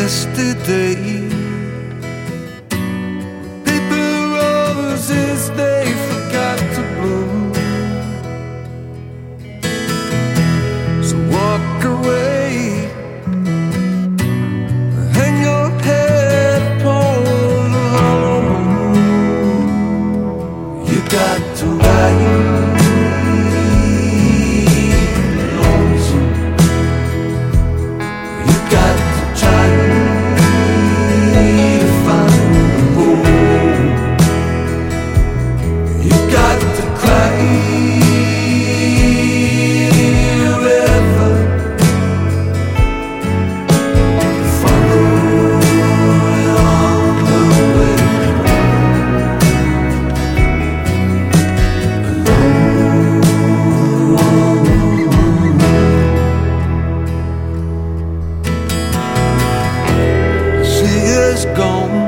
yesterday. Paper roses they forgot to bloom. So walk away, hang your head upon the hollow moon. You got to ride lonesome. You got to try to find home. You got to cry a river, follow on the way she is gone.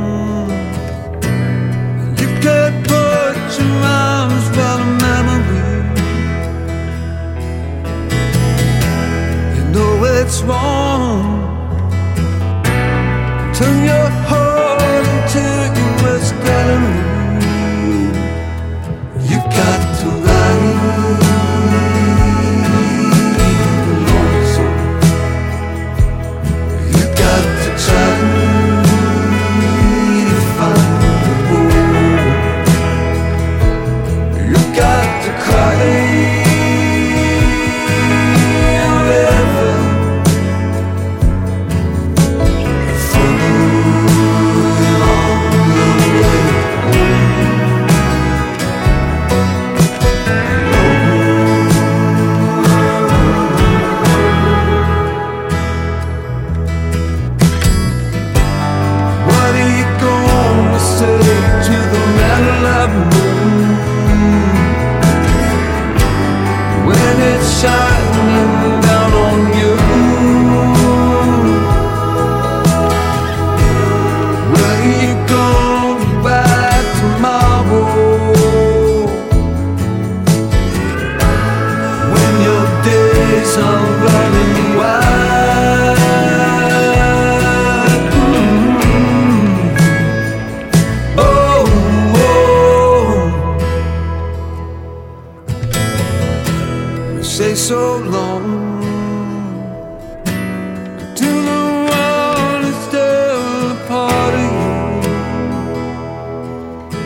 You can't put your arms around a memory. You know it's wrong. Turn your heart into your worst enemy. You got to ride lonesome. You got to try to find home. You got to cry a river, follow along the way What are you gonna say to the man of moon when it's shining down on you? Where are you going back tomorrow when your days are running wild? Say so long to the one who's still a part of you.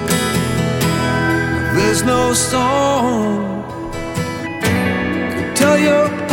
There's no song to tell your